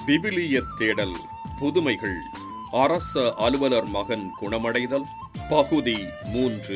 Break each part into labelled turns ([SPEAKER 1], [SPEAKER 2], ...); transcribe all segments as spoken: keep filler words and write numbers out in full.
[SPEAKER 1] விவிலியத் தேடல் புதுமைகள் அரச அலுவலர் மகன் குணமடைதல் பகுதி மூன்று.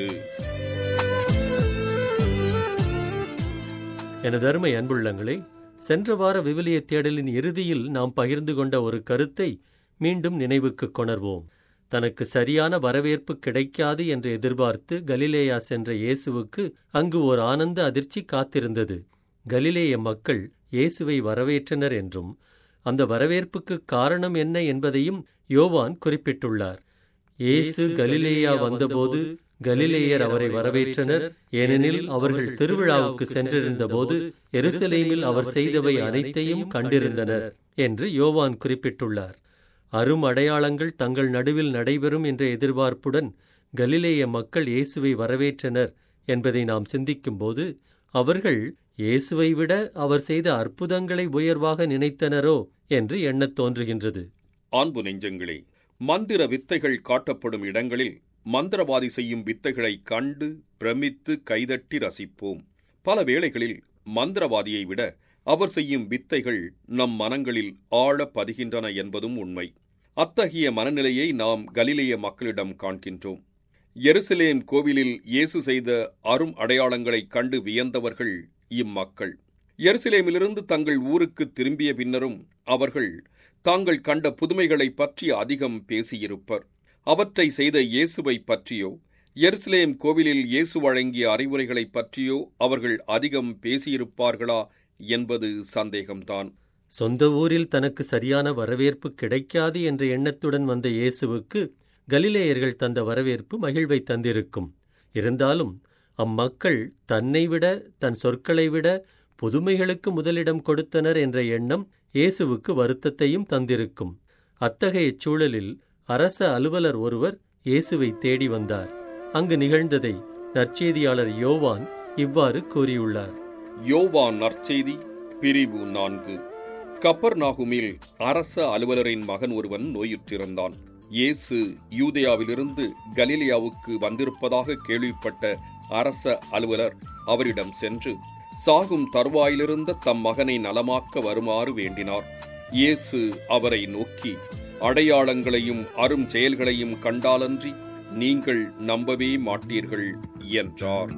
[SPEAKER 2] எனதருமை அன்புள்ளங்களே, சென்ற வார விவிலியத் தேடலின் இறுதியில் நாம் பகிர்ந்து கொண்ட ஒரு கருத்தை மீண்டும் நினைவுக்கு கொணர்வோம். தனக்கு சரியான வரவேற்பு கிடைக்காது என்று எதிர்பார்த்து கலிலேயா சென்ற இயேசுவுக்கு அங்கு ஓர் ஆனந்த அதிர்ச்சி காத்திருந்தது. கலிலேய மக்கள் இயேசுவை வரவேற்றனர் என்றும் அந்த வரவேற்புக்கு காரணம் என்ன என்பதையும் யோவான் குறிப்பிட்டுள்ளார். இயேசு கலிலேயா வந்தபோது கலிலேயர் அவரை வரவேற்றனர், ஏனெனில் அவர்கள் திருவிழாவுக்கு சென்றிருந்தபோது எருசலேமில் அவர் செய்தவை அனைத்தையும் கண்டிருந்தனர் என்று யோவான் குறிப்பிட்டுள்ளார். அரும் அடையாளங்கள் தங்கள் நடுவில் நடைபெறும் என்ற எதிர்பார்ப்புடன் கலிலேய மக்கள் இயேசுவை வரவேற்றனர் என்பதை நாம் சிந்திக்கும்போது, அவர்கள் இயேசுவை விட அவர் செய்த அற்புதங்களை உயர்வாக நினைத்தனரோ என்று எண்ணத் தோன்றுகின்றது.
[SPEAKER 1] அன்பு நெஞ்சங்களே, மந்திர வித்தைகள் காட்டப்படும் இடங்களில் மந்திரவாதி செய்யும் வித்தைகளை கண்டு பிரமித்து கைதட்டி ரசிப்போம். பல வேளைகளில் மந்திரவாதியை விட அவர் செய்யும் வித்தைகள் நம் மனங்களில் ஆழ பதிகின்றன என்பதும் உண்மை. அத்தகைய மனநிலையை நாம் கலிலேய மக்களிடம் காண்கின்றோம். எருசலேம் கோவிலில் இயேசு செய்த அரும் அடையாளங்களைக் கண்டு வியந்தவர்கள் இம்மக்கள். எருசலேமிலிருந்து தங்கள் ஊருக்கு திரும்பிய பின்னரும் அவர்கள் தாங்கள் கண்ட புதுமைகளைப் பற்றி அதிகம் பேசியிருப்பர். அவற்றை செய்த இயேசுவை பற்றியோ எருசலேம் கோவிலில் இயேசு வழங்கிய அறிவுரைகளைப் பற்றியோ அவர்கள் அதிகம் பேசியிருப்பார்களா என்பது சந்தேகம்தான்.
[SPEAKER 2] சொந்த ஊரில் தனக்கு சரியான வரவேற்பு கிடைக்காது என்ற எண்ணத்துடன் வந்த இயேசுவுக்கு கலிலேயர்கள் தந்த வரவேற்பு மகிழ்வை தந்திருக்கும். இருந்தாலும் அம்மக்கள் தன்னை விட, தன் சொற்களை விட புதுமைகளுக்கு முதலிடம் கொடுத்தனர் என்ற எண்ணம் இயேசுவுக்கு வருத்தத்தையும் தந்திருக்கும். அத்தகைய சூழலில் அரச அலுவலர் ஒருவர் இயேசுவை தேடி வந்தார். அங்கு நிகழ்ந்ததை நற்செய்தியாளர் யோவான் இவ்வாறு கூறியுள்ளார்.
[SPEAKER 1] யோவான் நற்செய்தி பிரிவு நான்கு. கப்பர்நாகுமில் அரச அலுவலரின் மகன் ஒருவன் நோயுற்றிருந்தான். இயேசு யூதேயாவிலிருந்து கலிலேயாவுக்கு வந்திருப்பதாக கேள்விப்பட்ட அரச அலுவலர் அவரிடம் சென்று சாகும் தருவாயிலிருந்த தம் மகனை நலமாக்க வருமாறு வேண்டினார். இயேசு அவரை நோக்கி, அடையாளங்களையும் அரும் செயல்களையும் கண்டாலன்றி நீங்கள் நம்பவே மாட்டீர்கள் என்றார்.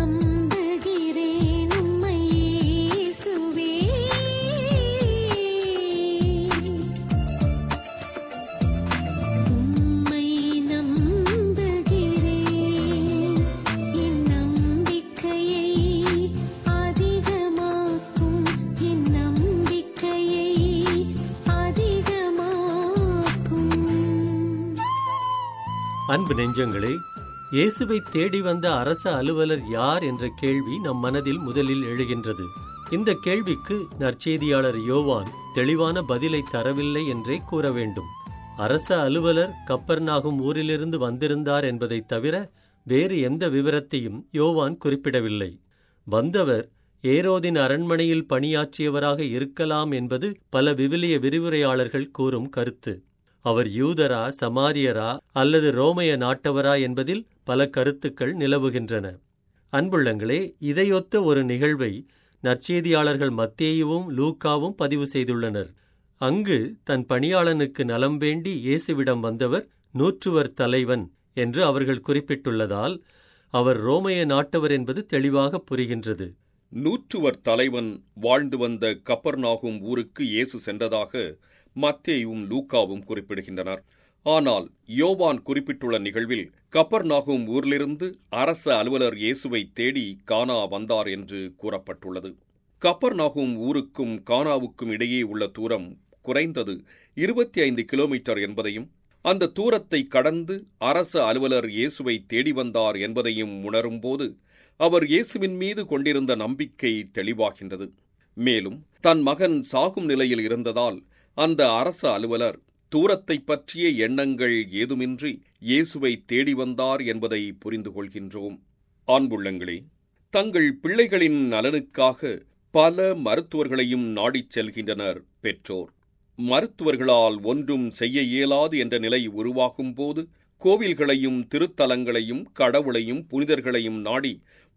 [SPEAKER 2] அன்பு நெஞ்சங்களே, இயேசுவை தேடி வந்த அரச அலுவலர் யார் என்ற கேள்வி நம் மனதில் முதலில் எழுகின்றது. இந்த கேள்விக்கு நற்செய்தியாளர் யோவான் தெளிவான பதிலை தரவில்லை என்றே கூற வேண்டும். அரச அலுவலர் கப்பர்நாகும் ஊரிலிருந்து வந்திருந்தார் என்பதை தவிர வேறு எந்த விவரத்தையும் யோவான் குறிப்பிடவில்லை. வந்தவர் ஏரோதின் அரண்மனையில் பணியாற்றியவராக இருக்கலாம் என்பது பல விவிலிய விரிவுரையாளர்கள் கூறும் கருத்து. அவர் யூதரா, சமாரியரா அல்லது ரோமைய நாட்டவரா என்பதில் பல கருத்துக்கள் நிலவுகின்றன. அன்புள்ளங்களே, இதையொத்த ஒரு நிகழ்வை நற்செய்தியாளர்கள் மத்தேயுவும் லூக்காவும் பதிவு செய்துள்ளனர். அங்கு தன் பணியாளனுக்கு நலம் வேண்டி இயேசுவிடம் வந்தவர் நூற்றுவர் தலைவன் என்று அவர்கள் குறிப்பிட்டுள்ளதால் அவர் ரோமைய நாட்டவர் என்பது தெளிவாக புரிகின்றது.
[SPEAKER 1] நூற்றுவர் தலைவன் வாழ்ந்து வந்த கப்பர்நாகும் ஊருக்கு இயேசு சென்றதாக மத்தேயும் லூக்காவும் குறிப்பிடுகின்றனர். ஆனால் யோவான் குறிப்பிட்டுள்ள நிகழ்வில் கப்பர்நாகும் ஊரிலிருந்து அரச அலுவலர் இயேசுவை தேடி கானா வந்தார் என்று கூறப்பட்டுள்ளது. கப்பர்நாகும் ஊருக்கும் கானாவுக்கும் இடையே உள்ள தூரம் குறைந்தது இருபத்தி ஐந்து கிலோமீட்டர் என்பதையும், அந்த தூரத்தை கடந்து அரச அலுவலர் இயேசுவை தேடி வந்தார் என்பதையும் உணரும்போது அவர் இயேசுவின் மீது கொண்டிருந்த நம்பிக்கை தெளிவாகின்றது. மேலும் தன் மகன் சாகும் நிலையில் இருந்ததால் அந்த அரச அலுவலர் தூரத்தை பற்றிய எண்ணங்கள் ஏதுமின்றி இயேசுவை தேடி வந்தார் என்பதை புரிந்து கொள்கின்றோம். அன்புள்ளங்களே, தங்கள் பிள்ளைகளின் நலனுக்காக பல மருத்துவர்களையும் நாடிச் செல்கின்றனர் பெற்றோர். மருத்துவர்களால் ஒன்றும் செய்ய இயலாது என்ற நிலை உருவாகும் போது கோவில்களையும் திருத்தலங்களையும் கடவுளையும் புனிதர்களையும் நாடி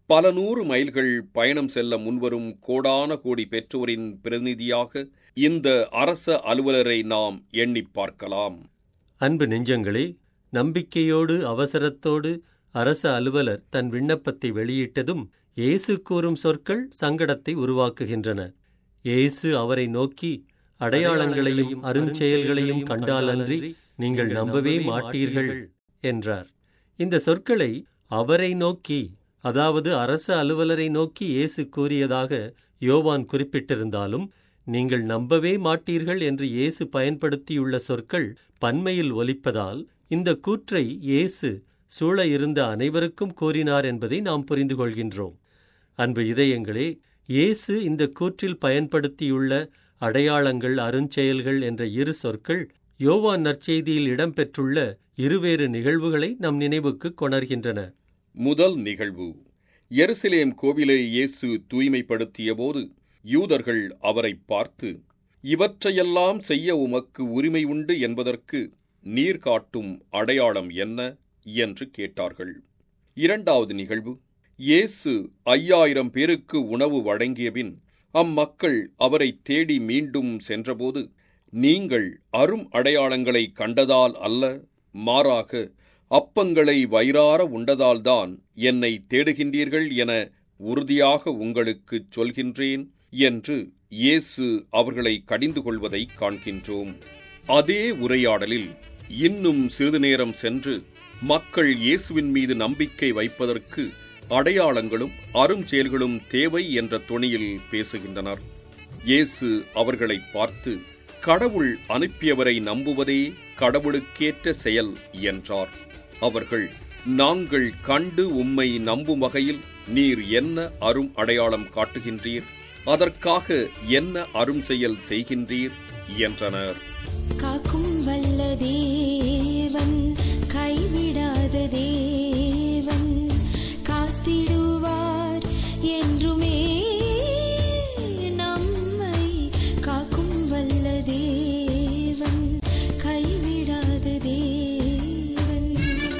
[SPEAKER 1] பல நூறு மைல்கள் பயணம் செல்ல முன்வரும் கோடான கோடி பெற்றோரின் பிரதிநிதியாக இந்த அரச அலுவலரை நாம் எண்ணிப் பார்க்கலாம்.
[SPEAKER 2] அன்பு நெஞ்சங்களே, நம்பிக்கையோடு அவசரத்தோடு அரச அலுவலர் தன் விண்ணப்பத்தை வெளியிட்டதும் இயேசு கூறும் சொற்கள் சங்கடத்தை உருவாக்குகின்றன. இயேசு அவரை நோக்கி, அடையாளங்களையும் அருஞ்செயல்களையும் கண்டாலன்றி நீங்கள் நம்பவே மாட்டீர்கள் என்றார். இந்த சொற்களை அவரை நோக்கி, அதாவது அரச அலுவலரை நோக்கி இயேசு கூறியதாக யோவான் குறிப்பிட்டிருந்தாலும், நீங்கள் நம்பவே மாட்டீர்கள் என்று இயேசு பயன்படுத்தியுள்ள சொற்கள் பன்மையில் ஒலிப்பதால் இந்த கூற்றை இயேசு சூழ இருந்த அனைவருக்கும் கூறினார் என்பதை நாம் புரிந்து கொள்கின்றோம். அன்பு இதயங்களே, இயேசு இந்த கூற்றில் பயன்படுத்தியுள்ள அடையாளங்கள் அருஞ்செயல்கள் என்ற இரு சொற்கள் யோவான் நற்செய்தியில் இடம்பெற்றுள்ள இருவேறு நிகழ்வுகளை நம் நினைவுக்கு கொணர்கின்றன.
[SPEAKER 1] முதல் நிகழ்வு, எருசலேம் கோவிலை இயேசு தூய்மைப்படுத்திய போது யூதர்கள் அவரை பார்த்து, இவற்றையெல்லாம் செய்ய உமக்கு உரிமை உண்டு என்பதற்கு நீர் காட்டும் அடையாளம் என்ன என்று கேட்டார்கள். இரண்டாவது நிகழ்வு, இயேசு ஐயாயிரம் பேருக்கு உணவு வழங்கியபின் அம்மக்கள் அவரை தேடி மீண்டும் சென்றபோது, நீங்கள் அரும் அடையாளங்களை கண்டதால் அல்ல, மாறாக அப்பங்களை வயிறார உண்டதால்தான் என்னை தேடுகின்றீர்கள் என உறுதியாக உங்களுக்குச் சொல்கின்றேன் என்று இயேசு அவர்களை கடிந்து கொள்வதை காண்கின்றோம். அதே உரையாடலில் இன்னும் சிறிது நேரம் சென்று மக்கள் இயேசுவின் மீது நம்பிக்கை வைப்பதற்கு அடையாளங்களும் அரும் செயல்களும் தேவை என்ற தொனியில் பேசுகின்றனர். இயேசு அவர்களை பார்த்து, கடவுள் அனுப்பியவரை நம்புவதே கடவுளுக்கேற்ற செயல் என்றார். அவர்கள், நாங்கள் கண்டு உம்மை நம்பும் வகையில் நீர் என்ன அரும் அடையாளம் காட்டுகின்றீர், அதற்காக என்ன அரும் செயல் செய்கின்றீர் என்றனர்.
[SPEAKER 3] காக்கும் வல்ல தேவன், கைவிடாத தேவன், காத்திடுவார் என்றுமே நம்மை. காக்கும் வல்ல தேவன், கைவிடாத தேவன்.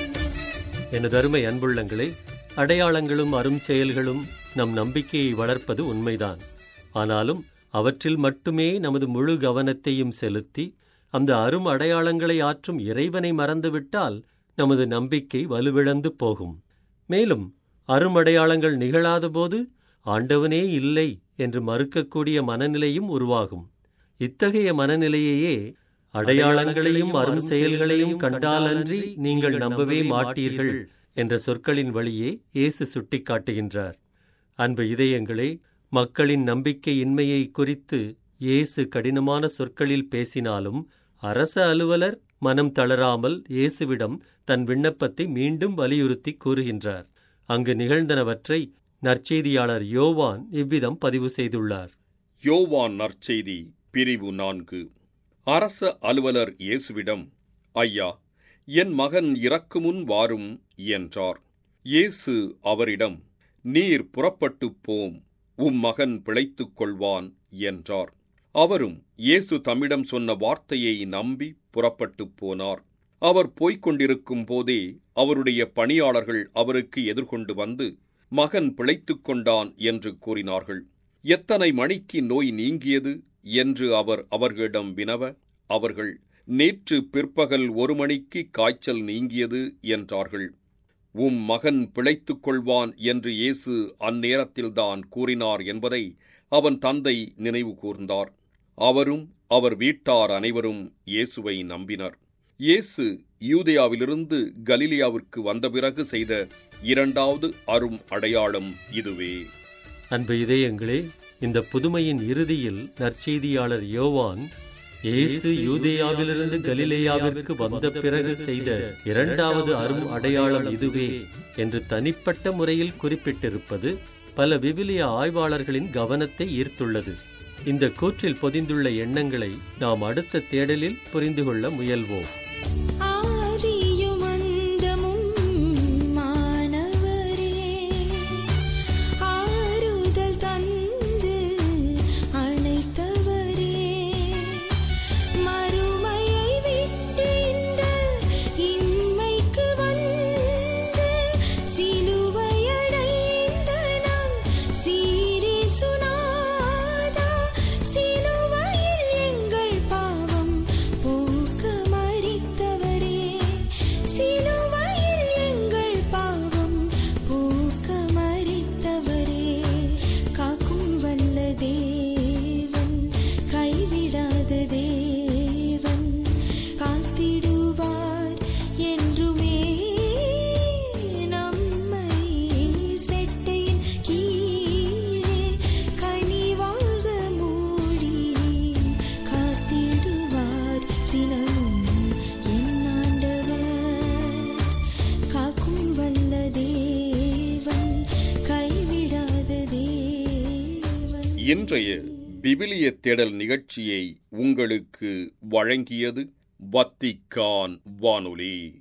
[SPEAKER 2] எனது அருமை அன்புள்ளங்களே, அடையாளங்களும் அரும் செயல்களும் நம் நம்பிக்கையை வளர்ப்பது உண்மைதான். ஆனாலும் அவற்றில் மட்டுமே நமது முழு கவனத்தையும் செலுத்தி அந்த அரும் அடையாளங்களை ஆற்றும் இறைவனை மறந்துவிட்டால் நமது நம்பிக்கை வலுவிழந்து போகும். மேலும் அருமடையாளங்கள் நிகழாதபோது ஆண்டவனே இல்லை என்று மறுக்கக்கூடிய மனநிலையும் உருவாகும். இத்தகைய மனநிலையையே அடையாளங்களையும் அரும் செயல்களையும் கண்டாலன்றி நீங்கள் நம்பவே மாட்டீர்கள் என்ற சொற்களின் வழியே இயேசு சுட்டிக்காட்டுகின்றார். அன்பு இதயங்களே, மக்களின் நம்பிக்கையின்மையை குறித்து இயேசு கடினமான சொற்களில் பேசினாலும் அரச அலுவலர் மனம் தளராமல் இயேசுவிடம் தன் விண்ணப்பத்தை மீண்டும் வலியுறுத்தி கூறுகின்றார். அங்கு நிகழ்ந்தனவற்றை நற்செய்தியாளர் யோவான் இவ்விதம் பதிவு செய்துள்ளார்.
[SPEAKER 1] யோவான் நற்செய்தி பிரிவு நான்கு. அரச அலுவலர் இயேசுவிடம், ஐயா, என் மகன் இறக்குமுன் வாரும் என்றார். இயேசு அவரிடம், நீர் புறப்பட்டுப் போம், உம் மகன் பிழைத்துக் கொள்வான் என்றார். அவரும் இயேசு தம்மிடம் சொன்ன வார்த்தையை நம்பி புறப்பட்டுப் போனார். அவர் போய்க் கொண்டிருக்கும் போதே அவருடைய பணியாளர்கள் அவருக்கு எதிர்கொண்டு வந்து, மகன் பிழைத்துக் கொண்டான் என்று கூறினார்கள். எத்தனை மணிக்கு நோய் நீங்கியது என்று அவர் அவர்களிடம் வினவ, அவர்கள், நேற்று பிற்பகல் ஒரு மணிக்கு காய்ச்சல் நீங்கியது என்றார்கள். உம் மகன் பிழைத்துக் கொள்வான் என்று இயேசு அந்நேரத்தில்தான் கூறினார் என்பதை அவன் தந்தை நினைவு கூர்ந்தார். அவரும் அவர் வீட்டார் அனைவரும் இயேசுவை நம்பினர். இயேசு யூதேயாவிலிருந்து கலிலேயாவிற்கு வந்த பிறகு செய்த இரண்டாவது அரும் அடையாளம் இதுவே.
[SPEAKER 2] அன்பு இதயங்களே, இந்த புதுமையின் இறுதியில் நற்செய்தியாளர் யோவான் இயேசு யூதேயாவிலிருந்து கலிலேயாவிற்கு வந்த பிறகு செய்த இரண்டாவது அரும் அடையாளம் இதுவே என்று தனிப்பட்ட முறையில் குறிப்பிட்டிருப்பது பல விவிலிய ஆய்வாளர்களின் கவனத்தை ஈர்த்துள்ளது. இந்த கூற்றில் பொதிந்துள்ள எண்ணங்களை நாம் அடுத்த தேடலில் புரிந்து கொள்ள முயல்வோம்.
[SPEAKER 3] சிலுவையடைந்த
[SPEAKER 1] இன்றைய விவிலிய தேடல் நிகழ்ச்சியை உங்களுக்கு வழங்கியது வத்திக்கான் வானொலி.